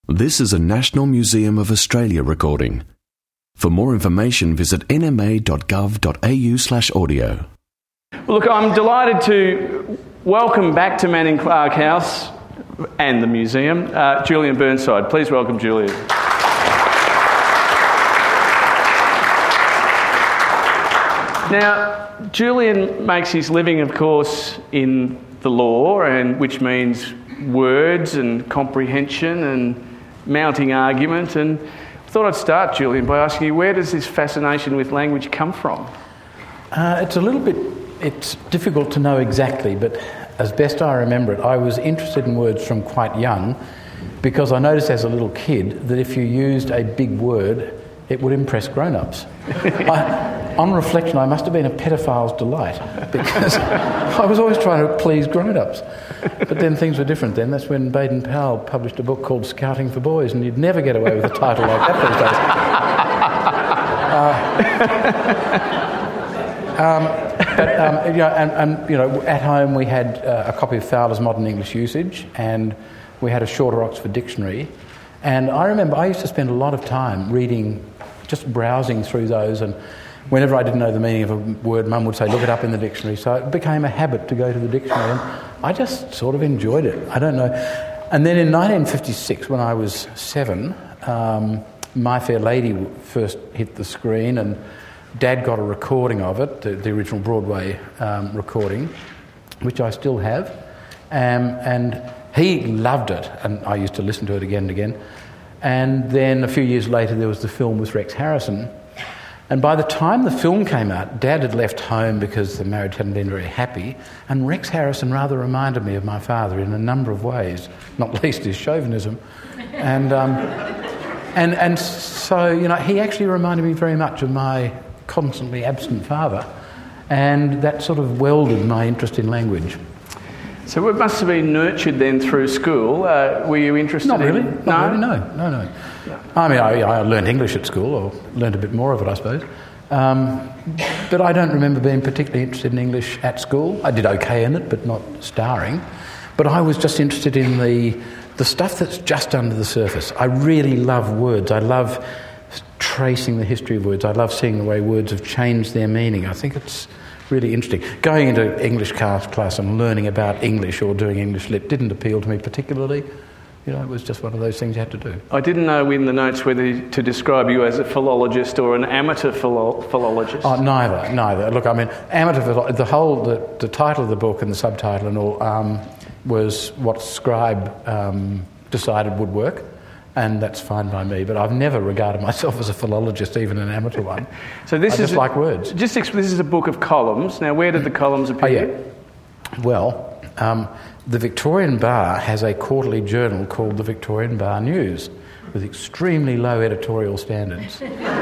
This is a National Museum of Australia recording. For more information, visit nma.gov.au/audio. Well, look, I'm delighted to welcome back to Manning Clark House and the museum, Julian Burnside. Please welcome Julian. Now, Julian makes his living, of course, in the law, and which means words and comprehension and mounting argument. And I thought I'd start, Julian, by asking you, where does this fascination with language come from? It's difficult to know exactly, but as best I remember it, I was interested in words from quite young because I noticed as a little kid that if you used a big word, it would impress grown-ups. On reflection, I must have been a pedophile's delight because I was always trying to please grown-ups. But then things were different then. That's when Baden-Powell published a book called Scouting for Boys, and you'd never get away with a title like that these days. At home we had a copy of Fowler's Modern English Usage, and we had a shorter Oxford Dictionary. And I remember I used to spend a lot of time reading, just browsing through those, and whenever I didn't know the meaning of a word, Mum would say, look it up in the dictionary. So it became a habit to go to the dictionary, and I just sort of enjoyed it. I don't know. And then in 1956, when I was 7, My Fair Lady first hit the screen, and Dad got a recording of it, the original Broadway recording, which I still have. And he loved it, and I used to listen to it again and again. And then a few years later, there was the film with Rex Harrison. And by the time the film came out, Dad had left home because the marriage hadn't been very happy, and Rex Harrison rather reminded me of my father in a number of ways, not least his chauvinism. And so, he actually reminded me very much of my constantly absent father, and that sort of welded my interest in language. So it must have been nurtured then through school. Were you interested Not really. No? No. I mean, I learned English at school, or learned a bit more of it, I suppose. But I don't remember being particularly interested in English at school. I did okay in it, but not starring. But I was just interested in the stuff that's just under the surface. I really love words. I love tracing the history of words. I love seeing the way words have changed their meaning. I think it's really interesting. Going into English class and learning about English or doing English lit didn't appeal to me particularly. It was just one of those things you had to do. I didn't know in the notes whether to describe you as a philologist or an amateur philologist. Oh, neither. Look, I mean, amateur the title of the book and the subtitle and all was what Scribe decided would work, and that's fine by me. But I've never regarded myself as a philologist, even an amateur one. So this is like words. This is a book of columns. Now, where did the columns appear? Oh, yeah. Well, the Victorian Bar has a quarterly journal called the Victorian Bar News with extremely low editorial standards.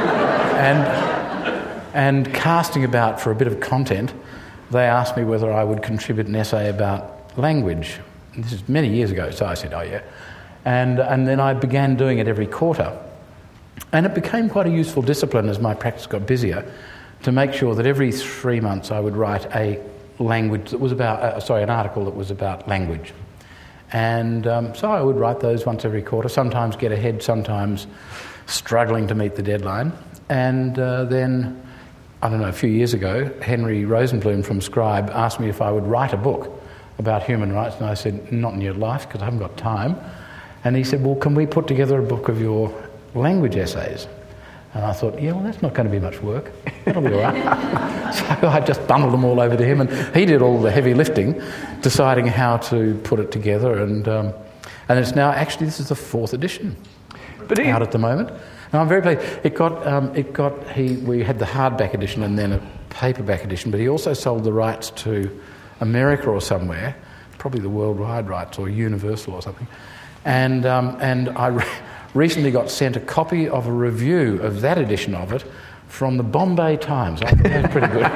and casting about for a bit of content, they asked me whether I would contribute an essay about language. And this is many years ago, so I said, oh yeah. And then I began doing it every quarter. And it became quite a useful discipline as my practice got busier to make sure that every 3 months I would write an article that was about language. And so I would write those once every quarter, sometimes get ahead, sometimes struggling to meet the deadline. And then, a few years ago, Henry Rosenblum from Scribe asked me if I would write a book about human rights, and I said, not in your life, because I haven't got time. And he said, well, can we put together a book of your language essays? And I thought, that's not going to be much work. That'll be all right. So I just bundled them all over to him, and he did all the heavy lifting, deciding how to put it together. And it's now, actually, this is the 4th edition out at the moment. And I'm very pleased. We had the hardback edition and then a paperback edition, but he also sold the rights to America or somewhere, probably the worldwide rights or Universal or something. And I recently got sent a copy of a review of that edition of it from the Bombay Times. I think that's pretty good.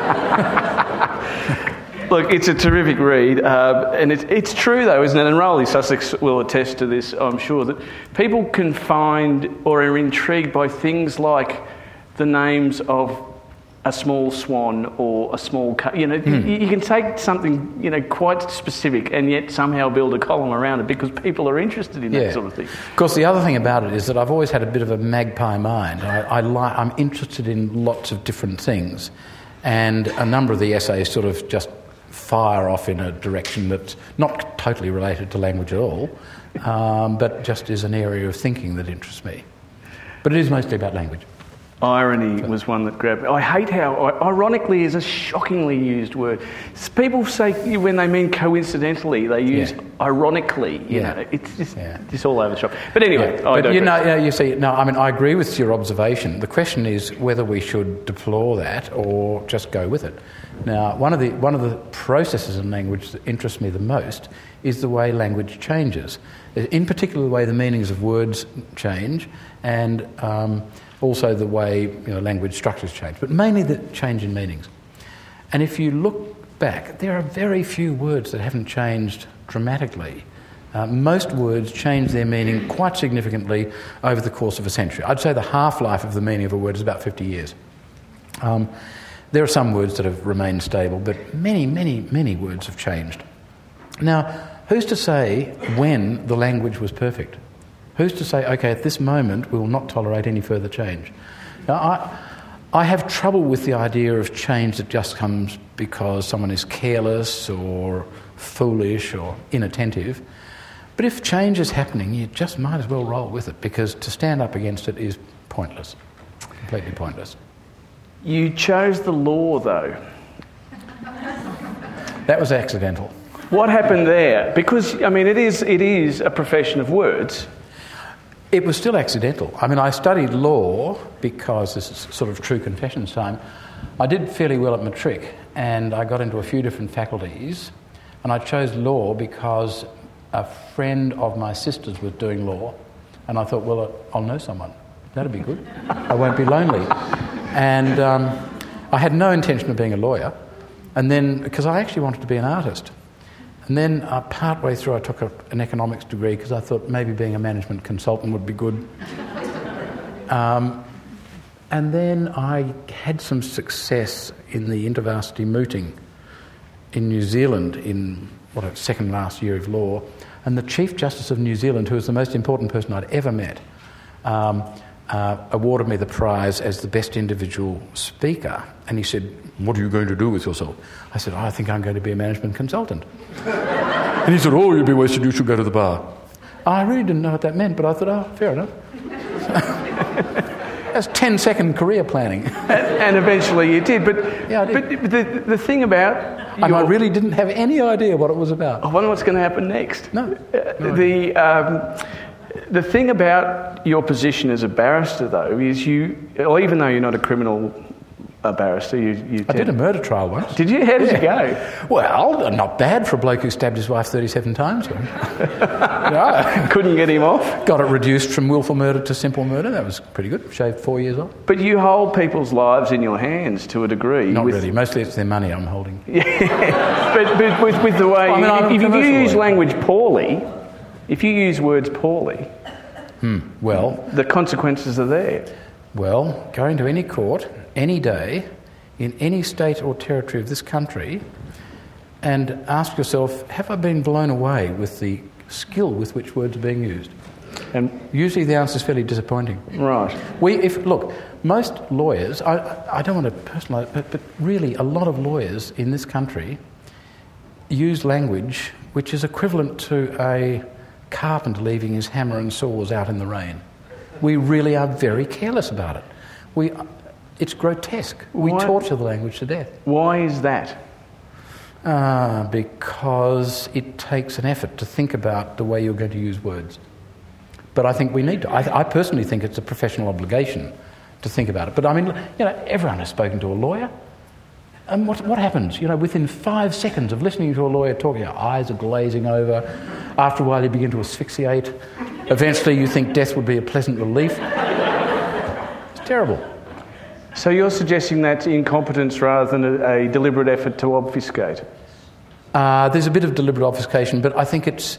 Look, it's a terrific read, and it's true though, isn't it? And Rowley Sussex will attest to this, I'm sure, that people can find or are intrigued by things like the names of a small swan or a small... you can take something, quite specific and yet somehow build a column around it because people are interested in that sort of thing. Of course, the other thing about it is that I've always had a bit of a magpie mind. I'm interested in lots of different things, and a number of the essays sort of just fire off in a direction that's not totally related to language at all, but just is an area of thinking that interests me. But it is mostly about language. Irony was one that grabbed me. I hate how ironically is a shockingly used word. People say when they mean coincidentally, they use ironically. It's just all over the shop. But anyway, I agree with your observation. The question is whether we should deplore that or just go with it. Now, one of the processes in language that interests me the most is the way language changes. In particular, the way the meanings of words change, and also the way language structures change, but mainly the change in meanings. And if you look back, there are very few words that haven't changed dramatically. Most words change their meaning quite significantly over the course of a century. I'd say the half-life of the meaning of a word is about 50 years. There are some words that have remained stable, but many, many, many words have changed. Now, who's to say when the language was perfect? Who's to say, okay, at this moment we will not tolerate any further change? Now, I have trouble with the idea of change that just comes because someone is careless or foolish or inattentive. But if change is happening, you just might as well roll with it, because to stand up against it is pointless, completely pointless. You chose the law, though. That was accidental. What happened there? Because, it is a profession of words. It was still accidental. I studied law because this is sort of true confessions time. I did fairly well at matric, and I got into a few different faculties, and I chose law because a friend of my sister's was doing law, and I thought, well, I'll know someone. That'll be good. I won't be lonely. And I had no intention of being a lawyer, and then, because I actually wanted to be an artist. And then partway through I took an economics degree because I thought maybe being a management consultant would be good. And then I had some success in the InterVarsity mooting in New Zealand in second last year of law. And the Chief Justice of New Zealand, who was the most important person I'd ever met, awarded me the prize as the best individual speaker. And he said, "What are you going to do with yourself?" I said, "I think I'm going to be a management consultant." And he said, "Oh, you'd be wasted, you should go to the bar." I really didn't know what that meant, but I thought, fair enough. That's 10-second career planning. And eventually you did. But, yeah, I did. But the thing about... I really didn't have any idea what it was about. I wonder what's going to happen next. No. The thing about your position as a barrister, though, is even though you're not a criminal barrister, I did a murder trial once. Did you? How did you go? Well, not bad for a bloke who stabbed his wife 37 times. No. Couldn't get him off? Got it reduced from willful murder to simple murder. That was pretty good. Shaved 4 years off. But you hold people's lives in your hands to a degree. Not really. Mostly it's their money I'm holding. Yeah. But with the way... if you use language poorly... If you use words poorly, well, the consequences are there. Well, go into any court, any day, in any state or territory of this country, and ask yourself, have I been blown away with the skill with which words are being used? And usually the answer is fairly disappointing. Right. Most lawyers, I don't want to personalise, but really a lot of lawyers in this country use language which is equivalent to a carpenter leaving his hammer and saws out in the rain. We really are very careless about it. It's grotesque. We torture the language to death. Why is that? Because it takes an effort to think about the way you're going to use words. But I think we need to. I personally think it's a professional obligation to think about it. But everyone has spoken to a lawyer. And what happens? Within 5 seconds of listening to a lawyer talk, your eyes are glazing over. After a while, you begin to asphyxiate. Eventually, you think death would be a pleasant relief. It's terrible. So you're suggesting that's incompetence rather than a deliberate effort to obfuscate? There's a bit of deliberate obfuscation, but I think it's...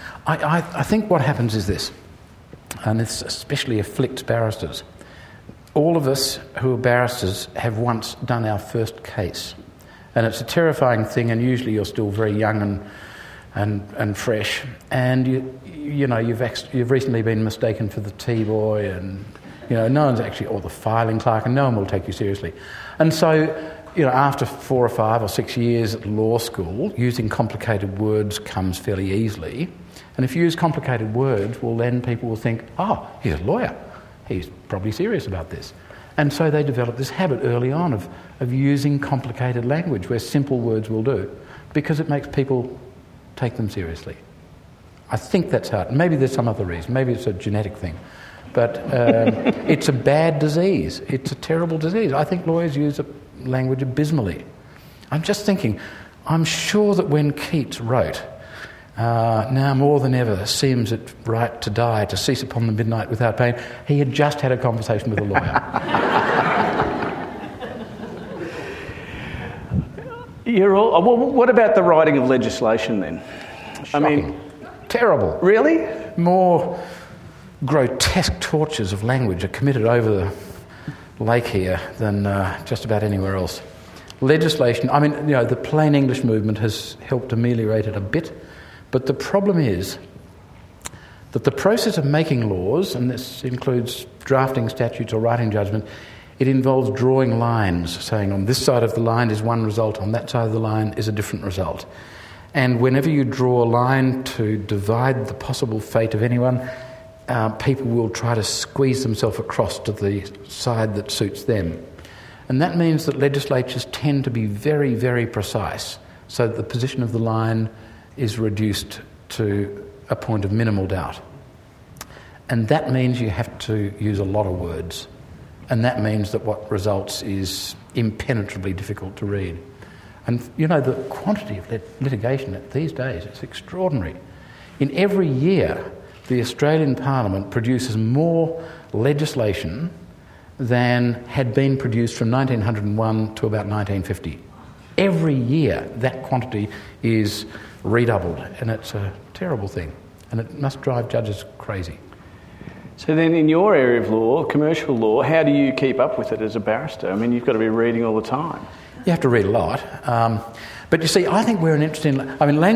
I think what happens is this, and this especially afflicts barristers. all of us who are barristers have once done our first case. And it's a terrifying thing, and usually you're still very young and fresh. And you've recently been mistaken for the tea boy, and no one's actually, or the filing clerk, and no one will take you seriously. And so, after 4 or 5 or 6 years at law school, using complicated words comes fairly easily. And if you use complicated words, well, then people will think, oh, he's a lawyer. He's probably serious about this. And so they develop this habit early on of using complicated language where simple words will do, because it makes people take them seriously. I think that's hard. Maybe there's some other reason. Maybe it's a genetic thing. But it's a bad disease. It's a terrible disease. I think lawyers use language abysmally. I'm just thinking, I'm sure that when Keats wrote, now more than ever seems it right to die, to cease upon the midnight without pain, he had just had a conversation with a lawyer. What about the writing of legislation then? Shocking. I mean, terrible. Really? More grotesque tortures of language are committed over the lake here than just about anywhere else. Legislation, the plain English movement has helped ameliorate it a bit, but the problem is that the process of making laws, and this includes drafting statutes or writing judgment, it involves drawing lines, saying on this side of the line is one result, on that side of the line is a different result. And whenever you draw a line to divide the possible fate of anyone, people will try to squeeze themselves across to the side that suits them. And that means that legislatures tend to be very, very precise, so that the position of the line is reduced to a point of minimal doubt. And that means you have to use a lot of words. And that means that what results is impenetrably difficult to read. And, the quantity of litigation these days is extraordinary. In every year, the Australian Parliament produces more legislation than had been produced from 1901 to about 1950. Every year, that quantity is redoubled, and it's a terrible thing. And it must drive judges crazy. So then in your area of law, commercial law, how do you keep up with it as a barrister? I mean, you've got to be reading all the time. You have to read a lot. But you see, I think we're an interest in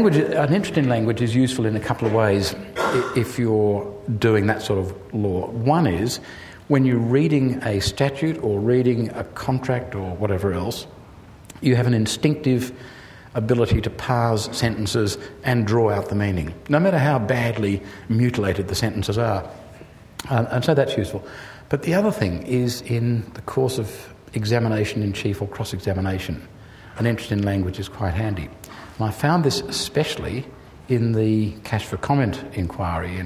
language is useful in a couple of ways if you're doing that sort of law. One is when you're reading a statute or reading a contract or whatever else, you have an instinctive ability to parse sentences and draw out the meaning, no matter how badly mutilated the sentences are. And so that's useful. But the other thing is in the course of examination in chief or cross-examination, an interest in language is quite handy. And I found this especially in the cash for comment inquiry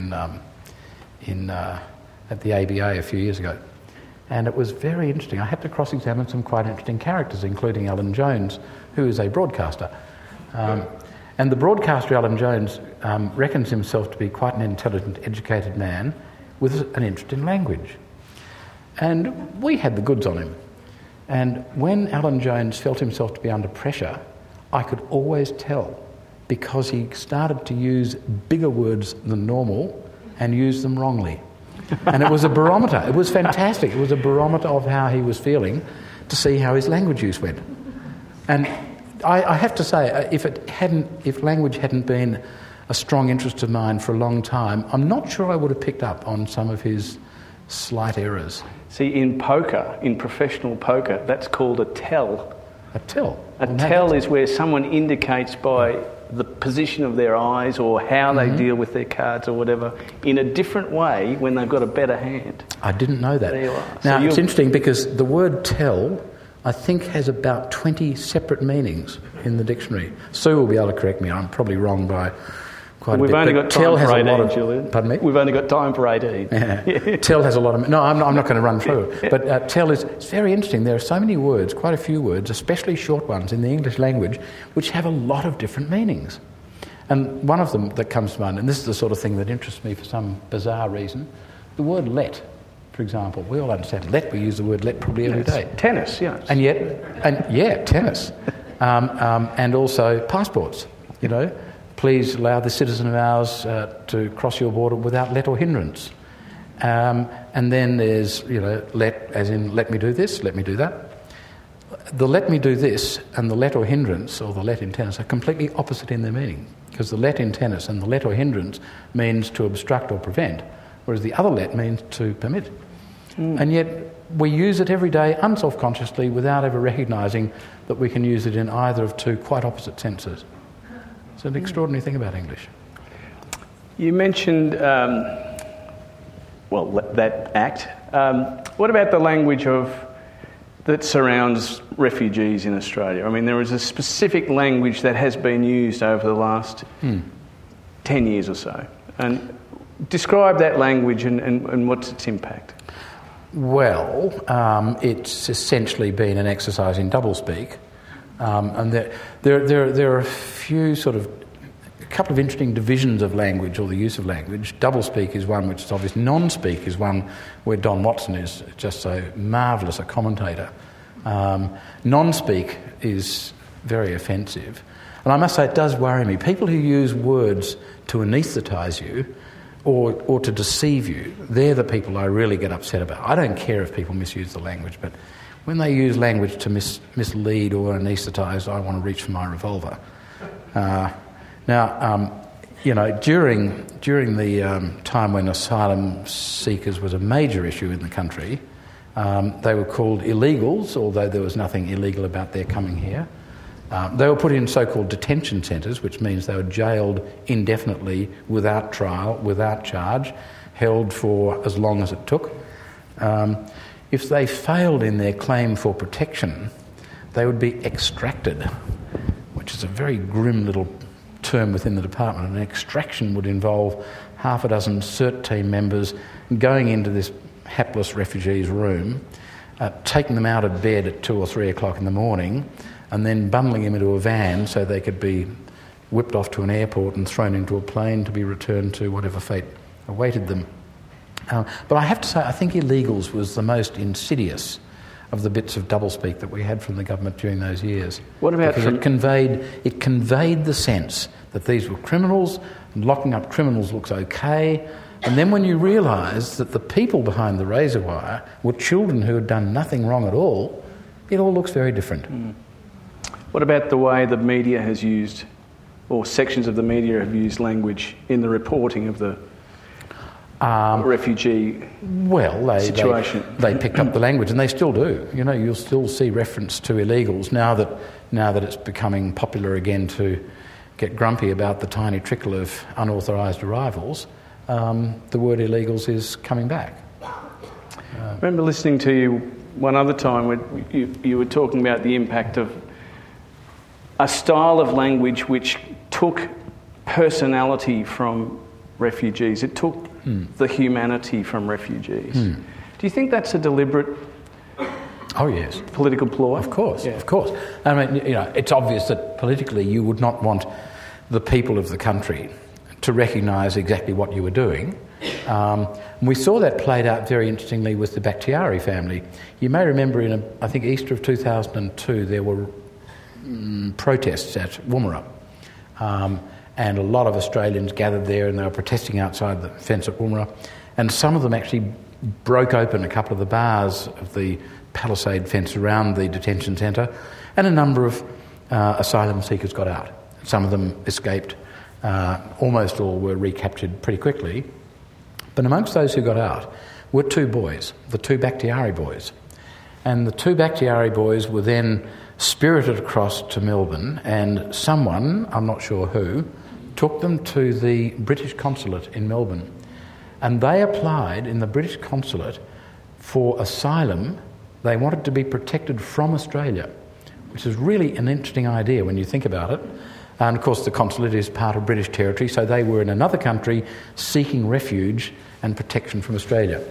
at the ABA a few years ago. And it was very interesting. I had to cross-examine some quite interesting characters, including Alan Jones, who is a broadcaster. And the broadcaster, Alan Jones, reckons himself to be quite an intelligent, educated man with an interest in language. And we had the goods on him. And when Alan Jones felt himself to be under pressure, I could always tell, because he started to use bigger words than normal and use them wrongly. And it was a barometer. It was fantastic. It was a barometer of how he was feeling to see how his language use went. And I have to say, if language hadn't been a strong interest of mine for a long time, I'm not sure I would have picked up on some of his slight errors. See, in poker, in professional poker, that's called a tell. A tell? A tell is where someone indicates by the position of their eyes or how they deal with their cards or whatever in a different way when they've got a better hand. I didn't know that. There you are. Now, it's interesting because the word tell, I think, has about 20 separate meanings in the dictionary. Sue will be able to correct me. I'm probably wrong by quite a bit. We've only got time for 18, Julian. Pardon me? We've only got time for 18. Yeah. Tell has a lot of... No, I'm not going to run through it. But tell it's very interesting. There are so many words, quite a few words, especially short ones in the English language, which have a lot of different meanings. And one of them that comes to mind, and this is the sort of thing that interests me for some bizarre reason, the word let, for example. We all understand let. We use the word let probably every day. Tennis, yeah. Tennis. And also passports, Please allow this citizen of ours to cross your border without let or hindrance. And then there's, let, as in let me do this, let me do that. The let me do this and the let or hindrance, or the let in tennis, are completely opposite in their meaning, because the let in tennis and the let or hindrance means to obstruct or prevent, whereas the other let means to permit. And yet we use it every day unselfconsciously without ever recognising that we can use it in either of two quite opposite senses. It's an extraordinary thing about English. You mentioned, that act. What about the language that surrounds refugees in Australia? I mean, there is a specific language that has been used over the last 10 years or so. And describe that language and what's its impact. Well, it's essentially been an exercise in doublespeak. And there are a couple of interesting divisions of language, or the use of language. Doublespeak is one which is obvious. Non-speak is one where Don Watson is just so marvellous a commentator. Non-speak is very offensive. And I must say it does worry me. People who use words to anaesthetise you or to deceive you, they're the people I really get upset about. I don't care if people misuse the language, but when they use language to mislead or anaesthetise, I want to reach for my revolver. During the time when asylum seekers was a major issue in the country, they were called illegals, although there was nothing illegal about their coming here. They were put in so-called detention centres, which means they were jailed indefinitely, without trial, without charge, held for as long as it took. If they failed in their claim for protection, they would be extracted, which is a very grim little term within the department. An extraction would involve half a dozen CERT team members going into this hapless refugee's room, taking them out of bed at 2 or 3 o'clock in the morning, and then bundling them into a van so they could be whipped off to an airport and thrown into a plane to be returned to whatever fate awaited them. But I have to say, I think illegals was the most insidious of the bits of doublespeak that we had from the government during those years. What about because it conveyed the sense that these were criminals, and locking up criminals looks okay. And then when you realise that the people behind the razor wire were children who had done nothing wrong at all, it all looks very different. What about the way the media has used, or sections of the media have used language in the reporting of the refugee situation? They picked up the language, and they still do. You'll still see reference to illegals now that it's becoming popular again to get grumpy about the tiny trickle of unauthorised arrivals. The word illegals is coming back. I remember listening to you one other time when you were talking about the impact of a style of language which took personality from refugees. It took the humanity from refugees. Do you think that's a deliberate political ploy? Of course. I mean, it's obvious that politically you would not want the people of the country to recognise exactly what you were doing. We saw that played out very interestingly with the Bakhtiari family. You may remember I think Easter of 2002, there were protests at Woomera. And a lot of Australians gathered there, and they were protesting outside the fence at Woomera. And some of them actually broke open a couple of the bars of the palisade fence around the detention centre, and a number of asylum seekers got out. Some of them escaped. Almost all were recaptured pretty quickly. But amongst those who got out were two boys, the two Bakhtiari boys. And the two Bakhtiari boys were then spirited across to Melbourne, and someone, I'm not sure who, took them to the British consulate in Melbourne. And they applied in the British consulate for asylum. They wanted to be protected from Australia, which is really an interesting idea when you think about it. And of course the consulate is part of British territory, so they were in another country seeking refuge and protection from Australia.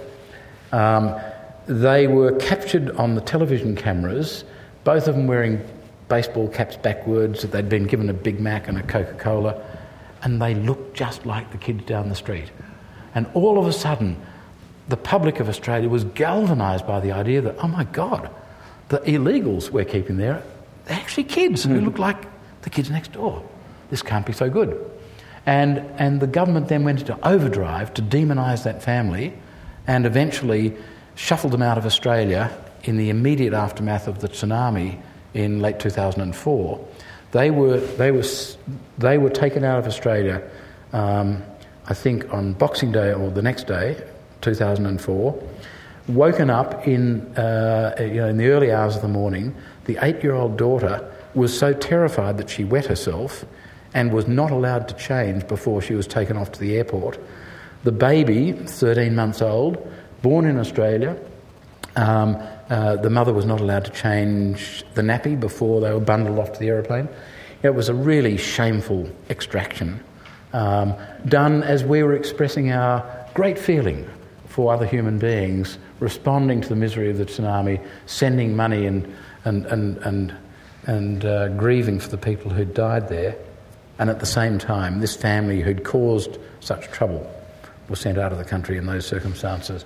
They were captured on the television cameras, both of them wearing baseball caps backwards. They'd been given a Big Mac and a Coca-Cola, and they looked just like the kids down the street. And all of a sudden, the public of Australia was galvanised by the idea that, oh my God, the illegals we're keeping there, they're actually kids who look like the kids next door. This can't be so good. And the government then went into overdrive to demonise that family and eventually shuffled them out of Australia in the immediate aftermath of the tsunami in late 2004. They were taken out of Australia, I think on Boxing Day or the next day, 2004, woken up in the early hours of the morning. The 8-year-old daughter was so terrified that she wet herself and was not allowed to change before she was taken off to the airport. The baby, 13 months old, born in Australia, the mother was not allowed to change the nappy before they were bundled off to the aeroplane. It was a really shameful extraction, done as we were expressing our great feeling for other human beings, responding to the misery of the tsunami, sending money and grieving for the people who'd died there. And at the same time, this family who'd caused such trouble was sent out of the country in those circumstances.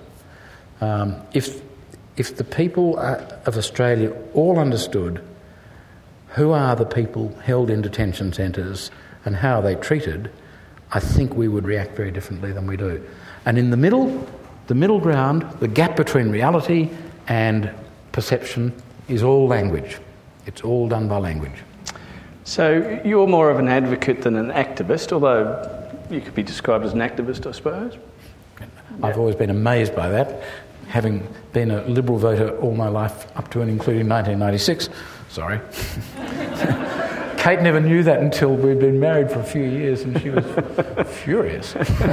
If the people of Australia all understood who are the people held in detention centres and how they treated, I think we would react very differently than we do. And in the middle ground, the gap between reality and perception is all language. It's all done by language. So you're more of an advocate than an activist, although you could be described as an activist, I suppose. I've always been amazed by that, having been a Liberal voter all my life up to and including 1996. Sorry. Kate never knew that until we'd been married for a few years, and she was furious.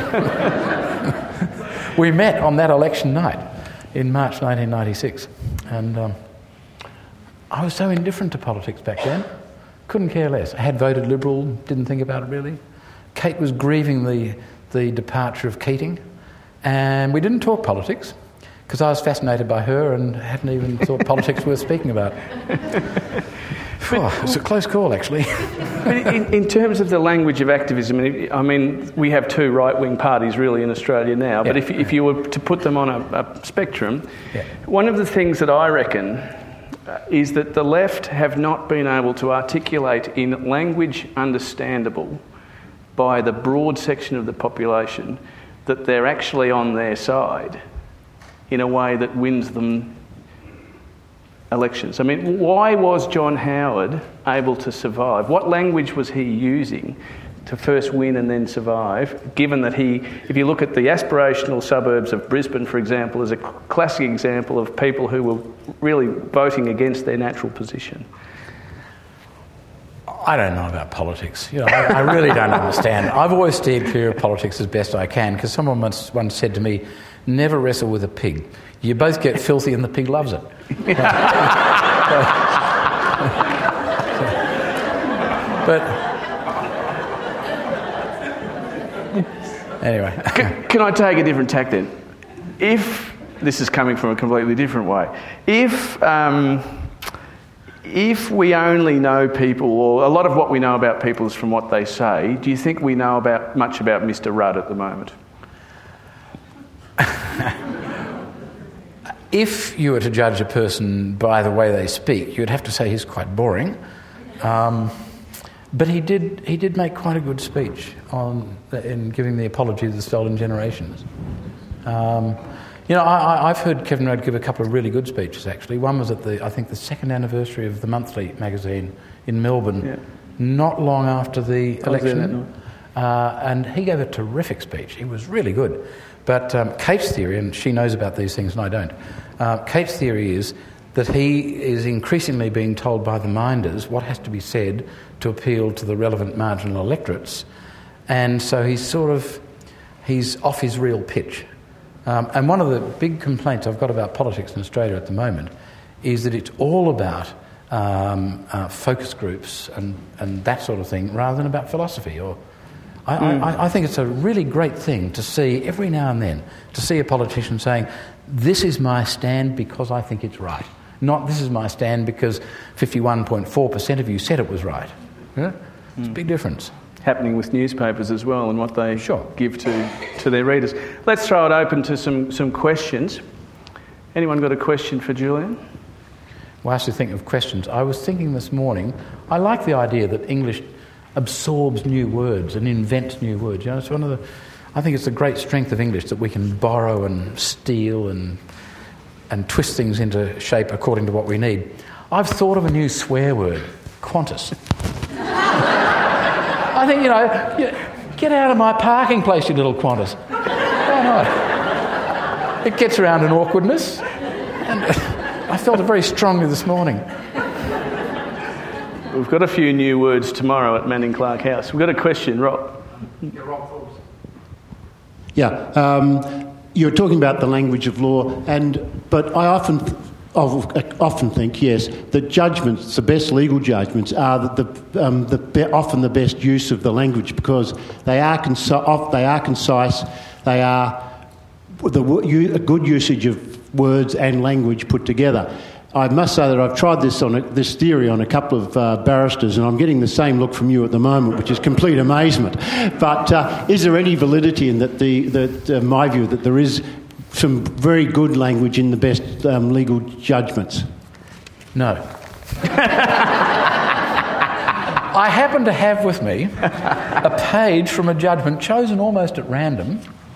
We met on that election night in March 1996, and I was so indifferent to politics back then. Couldn't care less. I had voted Liberal, didn't think about it really. Kate was grieving the departure of Keating, and we didn't talk politics because I was fascinated by her and hadn't even thought politics worth speaking about. It's a close call, actually. But in terms of the language of activism, I mean, we have two right-wing parties really in Australia now, but if you were to put them on a spectrum, one of the things that I reckon is that the left have not been able to articulate in language understandable by the broad section of the population that they're actually on their side in a way that wins them elections. I mean, why was John Howard able to survive? What language was he using to first win and then survive, given that if you look at the aspirational suburbs of Brisbane, for example, as a classic example of people who were really voting against their natural position? I don't know about politics. I really don't understand. I've always steered clear of politics as best I can, because someone once said to me, never wrestle with a pig. You both get filthy and the pig loves it. But anyway. Can I take a different tack then? If this is coming from a completely different way, if we only know people, or a lot of what we know about people is from what they say, do you think we know much about Mr. Rudd at the moment? If you were to judge a person by the way they speak, you'd have to say he's quite boring. But he did make quite a good speech in giving the apology to the stolen generations. I've heard Kevin Rudd give a couple of really good speeches, actually. One was at the second anniversary of the Monthly magazine in Melbourne, not long after the election. And he gave a terrific speech. He was really good. But Kate's theory, and she knows about these things and I don't, Kate's theory is that he is increasingly being told by the minders what has to be said to appeal to the relevant marginal electorates, and so he's off his real pitch. And one of the big complaints I've got about politics in Australia at the moment is that it's all about focus groups and that sort of thing rather than about philosophy. I think it's a really great thing to see every now and then, to see a politician saying, this is my stand because I think it's right. Not this is my stand because 51.4% of you said it was right. Yeah? It's a big difference. Happening with newspapers as well and what they give to their readers. Let's throw it open to some questions. Anyone got a question for Julian? Whilst you think of questions, I was thinking this morning, I like the idea that English absorbs new words and invents new words. It's one of the... I think it's the great strength of English that we can borrow and steal and twist things into shape according to what we need. I've thought of a new swear word, Qantas. I think, get out of my parking place, you little Qantas. Why not? It gets around an awkwardness. And I felt it very strongly this morning. We've got a few new words tomorrow at Manning Clark House. We've got a question, Rob. Yeah, you're talking about the language of law, but I often think, yes, that judgments, the best legal judgments, are often the best use of the language because they are concise, they are a good usage of words and language put together. I must say that I've tried this theory on a couple of barristers, and I'm getting the same look from you at the moment, which is complete amazement. But is there any validity in my view, that there is some very good language in the best legal judgments? No. I happen to have with me a page from a judgment chosen almost at random.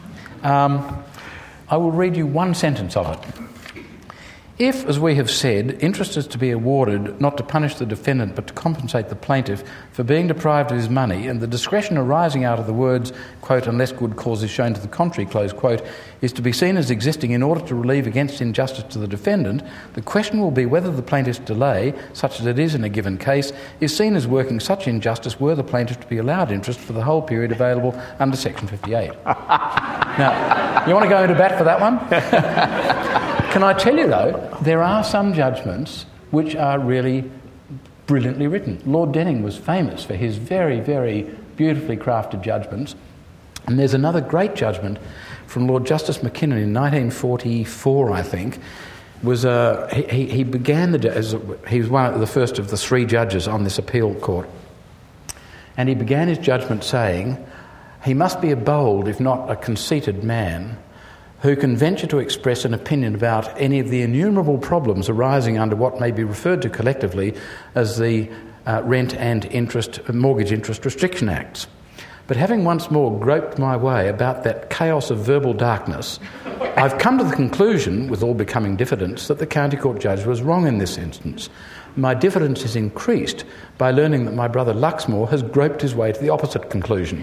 I will read you one sentence of it. If, as we have said, interest is to be awarded not to punish the defendant but to compensate the plaintiff for being deprived of his money, and the discretion arising out of the words, quote, unless good cause is shown to the contrary, close quote, is to be seen as existing in order to relieve against injustice to the defendant, the question will be whether the plaintiff's delay, such as it is in a given case, is seen as working such injustice were the plaintiff to be allowed interest for the whole period available under Section 58. Now, you want to go into bat for that one? Can I tell you, though, there are some judgments which are really brilliantly written. Lord Denning was famous for his very, very beautifully crafted judgments. And there's another great judgment from Lord Justice Mackinnon in 1944, I think. He began he was one of the first of the three judges on this appeal court. And he began his judgment saying, he must be a bold, if not a conceited man, who can venture to express an opinion about any of the innumerable problems arising under what may be referred to collectively as the Rent and Mortgage Interest Restriction Acts. But having once more groped my way about that chaos of verbal darkness, I've come to the conclusion, with all becoming diffidence, that the County Court judge was wrong in this instance. My diffidence is increased by learning that my brother Luxmore has groped his way to the opposite conclusion.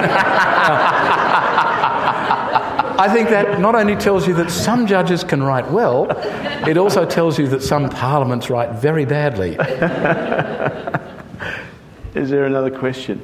I think that not only tells you that some judges can write well, it also tells you that some parliaments write very badly. Is there another question?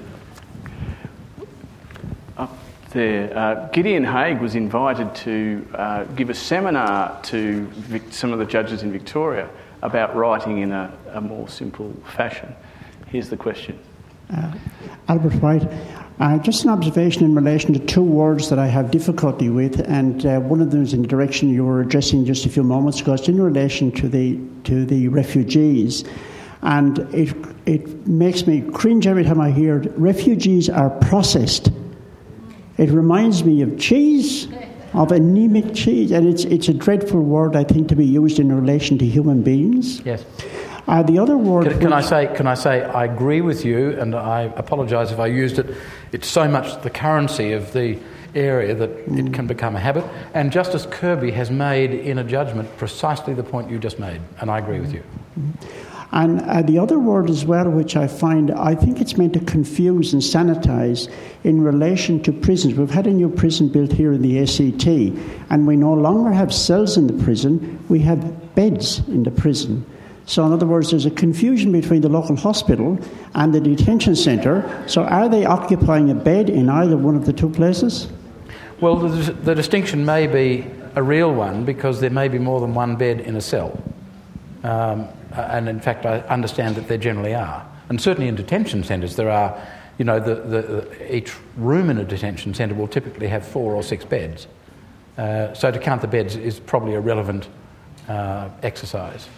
Up there. Gideon Haigh was invited to give a seminar to some of the judges in Victoria about writing in a more simple fashion. Here's the question. Albert White. Just an observation in relation to two words that I have difficulty with, and one of them is in the direction you were addressing just a few moments ago. It's in relation to the refugees, and it makes me cringe every time I hear it. Refugees are processed. It reminds me of cheese, of anemic cheese, and it's a dreadful word, I think, to be used in relation to human beings. Yes. The other word... Can I say I agree with you, and I apologise if I used it. It's so much the currency of the area that it can become a habit. And Justice Kirby has made in a judgment precisely the point you just made, and I agree with you. And the other word as well, which I think it's meant to confuse and sanitise in relation to prisons. We've had a new prison built here in the ACT, and we no longer have cells in the prison, we have beds in the prison. So in other words, there's a confusion between the local hospital and the detention centre. So are they occupying a bed in either one of the two places? Well, the distinction may be a real one because there may be more than one bed in a cell. And in fact, I understand that there generally are. And certainly in detention centres there are, each room in a detention centre will typically have 4 or 6 beds. So to count the beds is probably a relevant exercise.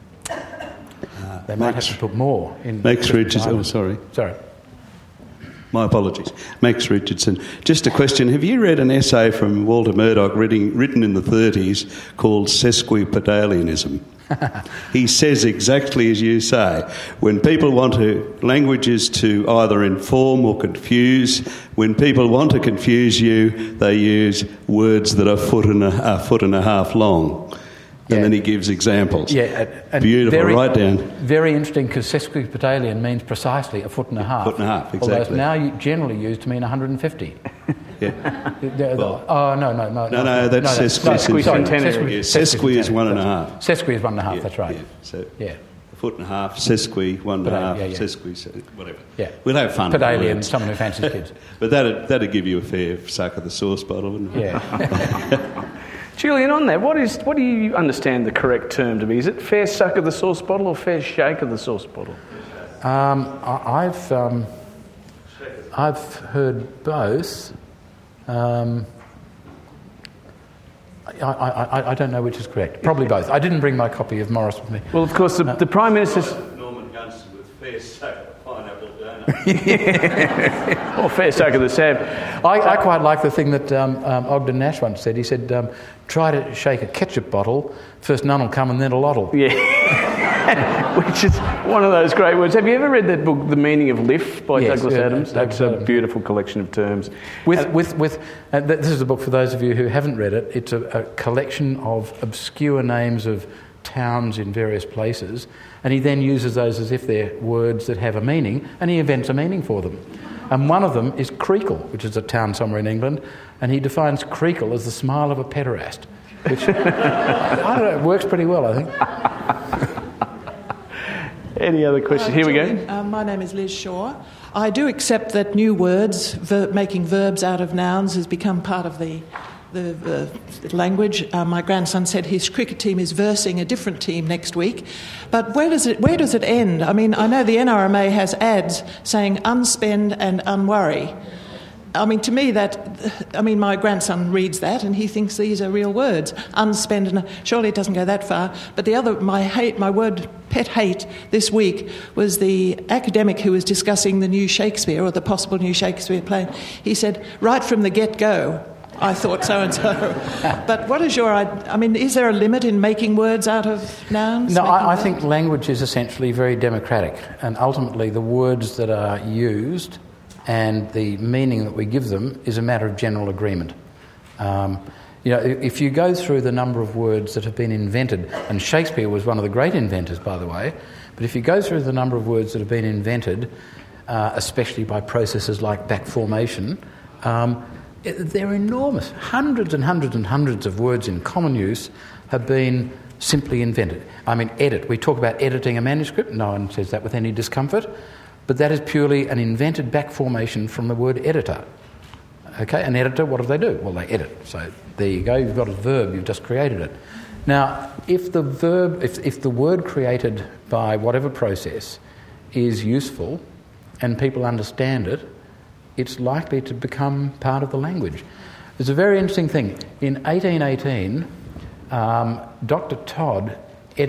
They might have to put more in. Max Ridge is... Oh, sorry. Sorry. My apologies. Max Richardson. Just a question. Have you read an essay from Walter Murdoch written in the 30s called Sesquipedalianism? He says exactly as you say. When people want languages to either inform or confuse, when people want to confuse you, they use words that are a foot and a half long. And then he gives examples. Yeah, and beautiful. Right down. Very interesting, because sesquipedalian means precisely a foot and a half. Foot and a half, exactly. Although it's now generally used to mean 150. Yeah. No, that's sesquicentenary. Sesqui is 1.5. Sesqui is 1.5. That's right. Yeah. So a foot and a half, sesqui 1.5, sesqui, whatever. Yeah. We'll have fun. Pedalian, someone who fancies kids. But that'd give you a fair suck of the sauce bottle, wouldn't it? Yeah. Julian, on that, what do you understand the correct term to be? Is it fair suck of the sauce bottle or fair shake of the sauce bottle? I've heard both. I don't know which is correct. Probably both. I didn't bring my copy of Morris with me. Well, of course, the Prime Minister's... Norman Gunston with fair suck of pineapple donut. Yeah. Or fair suck of the sab. I quite like the thing that Ogden Nash once said. He said, try to shake a ketchup bottle, first none will come and then a lot'll. Yeah. Which is one of those great words. Have you ever read that book, The Meaning of Lift, by Douglas Adams? That's a beautiful collection of terms. This is a book for those of you who haven't read it. It's a collection of obscure names of towns in various places, and he then uses those as if they're words that have a meaning, and he invents a meaning for them. And one of them is Creakle, which is a town somewhere in England, and he defines Creakle as the smile of a pederast, which, I don't know, it works pretty well, I think. Any other questions? Here we go. My name is Liz Shaw. I do accept that new words, making verbs out of nouns, has become part of the language. My grandson said his cricket team is versing a different team next week. But where does it end? I mean, I know the NRMA has ads saying unspend and unworry. I mean, to me, my grandson reads that and he thinks these are real words. Unspend, and surely it doesn't go that far. But the other, my word pet hate this week was the academic who was discussing the new Shakespeare, or the possible new Shakespeare play. He said, right from the get-go, I thought so-and-so. But what is is there a limit in making words out of nouns? No, I think language is essentially very democratic, and ultimately the words that are used and the meaning that we give them is a matter of general agreement. If you go through the number of words that have been invented, and Shakespeare was one of the great inventors, by the way, but if you go through the number of words that have been invented, especially by processes like back formation, they're enormous. Hundreds and hundreds and hundreds of words in common use have been simply invented. I mean, edit. We talk about editing a manuscript. No one says that with any discomfort. But that is purely an invented back formation from the word editor. Okay, an editor, what do? Well, they edit. So there you go, you've got a verb, you've just created it. Now, if the word created by whatever process is useful and people understand it, it's likely to become part of the language. There's a very interesting thing. In 1818, Dr. Todd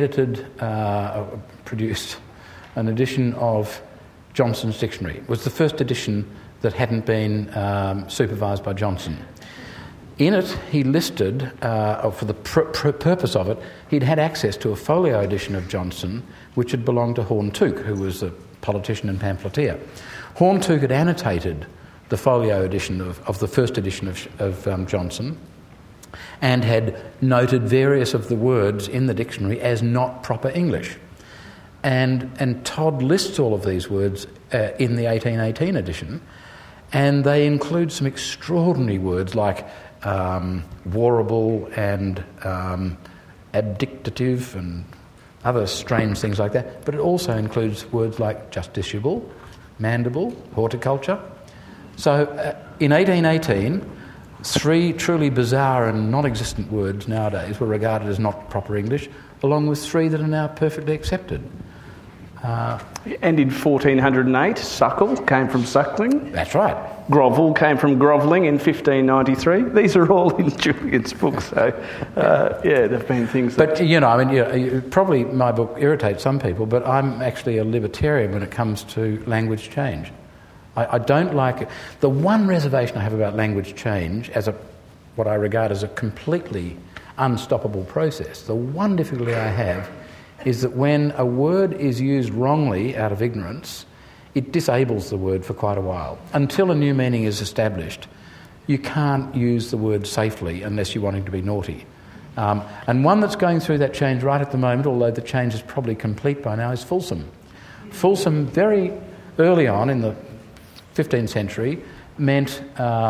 produced an edition of Johnson's Dictionary. It was the first edition that hadn't been supervised by Johnson. In it, he listed, for the purpose of it, he'd had access to a folio edition of Johnson, which had belonged to Horne Tooke, who was a politician and pamphleteer. Horne Tooke had annotated the folio edition of the first edition of Johnson, and had noted various of the words in the dictionary as not proper English. And Todd lists all of these words in the 1818 edition, and they include some extraordinary words like warrable and abdictative and other strange things like that. But it also includes words like justiciable, mandible, horticulture. So in 1818, 3 truly bizarre and non-existent words nowadays were regarded as not proper English, along with 3 that are now perfectly accepted. And in 1408, suckle came from suckling. That's right. Grovel came from grovelling in 1593. These are all in Julian's book, so there have been things. But probably my book irritates some people, but I'm actually a libertarian when it comes to language change. I don't like it. The one reservation I have about language change as what I regard as a completely unstoppable process, the one difficulty I have is that when a word is used wrongly out of ignorance, it disables the word for quite a while. Until a new meaning is established, you can't use the word safely unless you're wanting to be naughty. And one that's going through that change right at the moment, although the change is probably complete by now, is fulsome. Fulsome, very early on in the 15th century, meant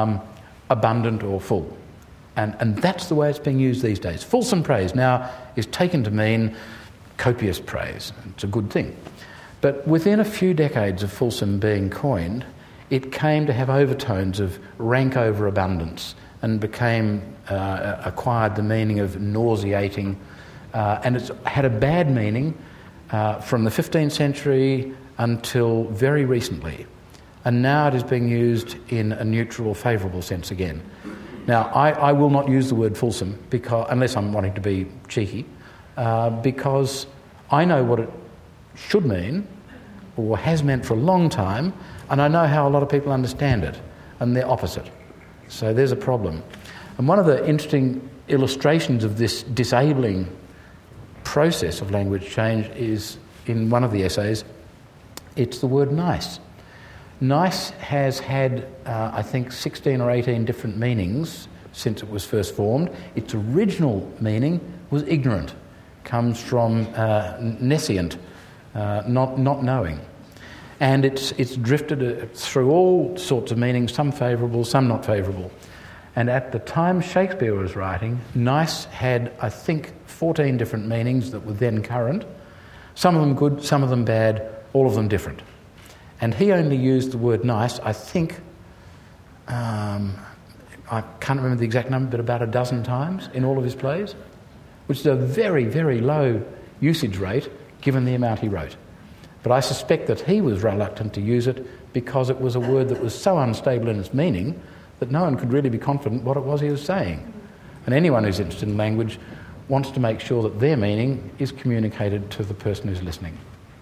abundant or full. And that's the way it's being used these days. Fulsome praise now is taken to mean copious praise. It's a good thing. But within a few decades of fulsome being coined, it came to have overtones of rank overabundance and acquired the meaning of nauseating. And it's had a bad meaning from the 15th century until very recently. And now it is being used in a neutral, favourable sense again. Now, I will not use the word fulsome unless I'm wanting to be cheeky, because I know what it should mean or has meant for a long time, and I know how a lot of people understand it, and they're opposite. So there's a problem. And one of the interesting illustrations of this disabling process of language change is in one of the essays. It's the word nice. Nice has had, I think, 16 or 18 different meanings since it was first formed. Its original meaning was ignorant, comes from nescient, not knowing. And it's drifted through all sorts of meanings, some favourable, some not favourable. And at the time Shakespeare was writing, nice had, I think, 14 different meanings that were then current. Some of them good, some of them bad, all of them different. And he only used the word nice, I think, I can't remember the exact number, but about a dozen times in all of his plays, which is a very, very low usage rate given the amount he wrote. But I suspect that he was reluctant to use it because it was a word that was so unstable in its meaning that no one could really be confident what it was he was saying. And anyone who's interested in language wants to make sure that their meaning is communicated to the person who's listening.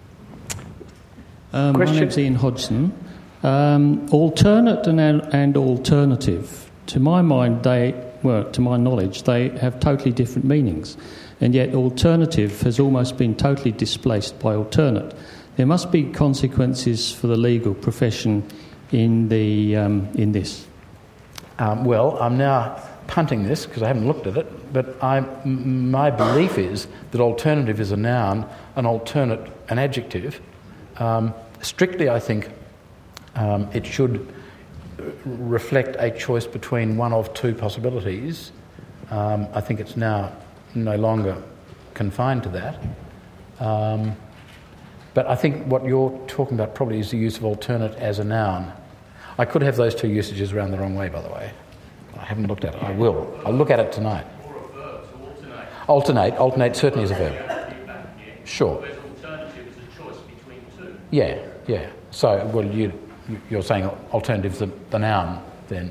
My name's Ian Hodgson. Alternate and alternative, to my mind, to my knowledge, they have totally different meanings. And yet alternative has almost been totally displaced by alternate. There must be consequences for the legal profession in this. Well, I'm now punting this because I haven't looked at it, but my belief is that alternative is a noun, and alternate an adjective. Strictly, I think it should reflect a choice between one of two possibilities. I think it's now no longer confined to that. But I think what you're talking about probably is the use of alternate as a noun. I could have those two usages around the wrong way, by the way. I haven't looked at it. I will. I'll look at it tonight. Or a verb, so alternate. Alternate certainly is a verb. Sure. Whereas alternative is a choice between two. Yeah. So, well, you're saying alternative's the noun, then.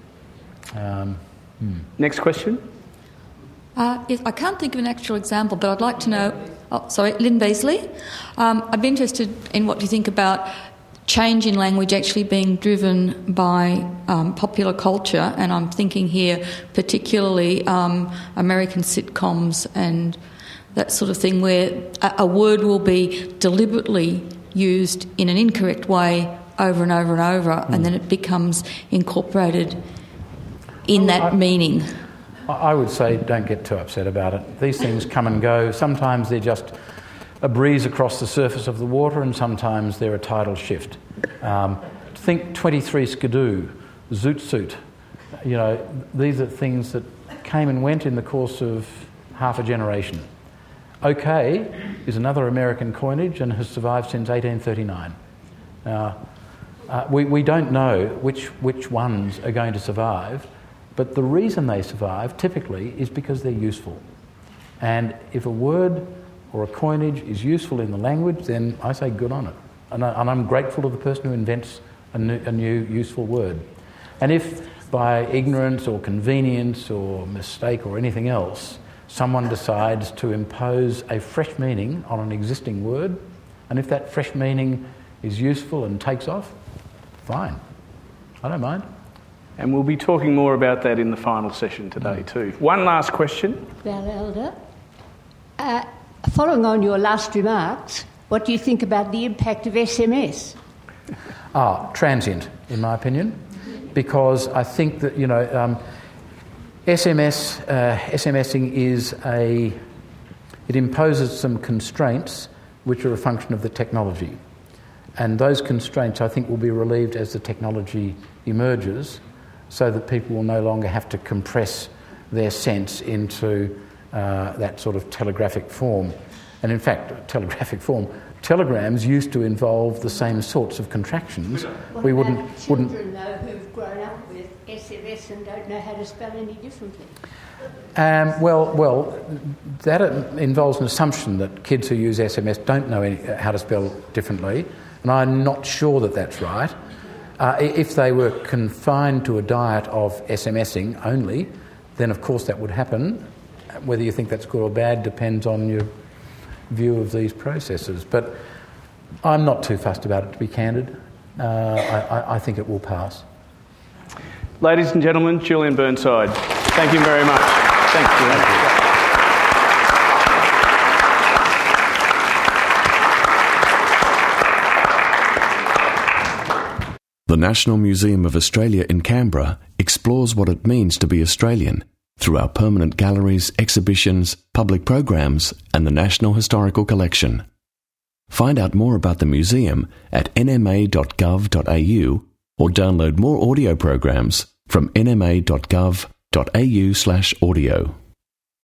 Next question. I can't think of an actual example, but I'd like to know... Lynn Beasley. I'd be interested in what you think about change in language actually being driven by popular culture, and I'm thinking here particularly American sitcoms and that sort of thing, where a word will be deliberately used in an incorrect way over and over and over, and then it becomes incorporated in that meaning. I would say don't get too upset about it. These things come and go. Sometimes they're just a breeze across the surface of the water, and sometimes they're a tidal shift. Think 23 skidoo, zoot suit. You know, these are things that came and went in the course of half a generation. Okay is another American coinage and has survived since 1839. We don't know which ones are going to survive, but the reason they survive typically is because they're useful. And if a word or a coinage is useful in the language, then I say good on it. And I'm grateful to the person who invents a new useful word. And if by ignorance or convenience or mistake or anything else, someone decides to impose a fresh meaning on an existing word, and if that fresh meaning is useful and takes off, fine. I don't mind. And we'll be talking more about that in the final session today too. One last question. Val Elder. Following on your last remarks, what do you think about the impact of SMS? Transient, in my opinion, because I think that, SMSing it imposes some constraints which are a function of the technology. And those constraints, I think, will be relieved as the technology emerges, so that people will no longer have to compress their sense into that sort of telegraphic form. And in fact, telegrams used to involve the same sorts of contractions. What about children, though, who've grown up with SMS and don't know how to spell any differently? Well, that involves an assumption that kids who use SMS don't know how to spell differently, and I'm not sure that that's right. If they were confined to a diet of SMSing only, then of course that would happen. Whether you think that's good or bad depends on your view of these processes. But I'm not too fussed about it, to be candid. I think it will pass. Ladies and gentlemen, Julian Burnside. Thank you very much. Thanks, Julian. Thank you. The National Museum of Australia in Canberra explores what it means to be Australian through our permanent galleries, exhibitions, public programs, and the National Historical Collection. Find out more about the museum at nma.gov.au or download more audio programs from nma.gov.au/audio.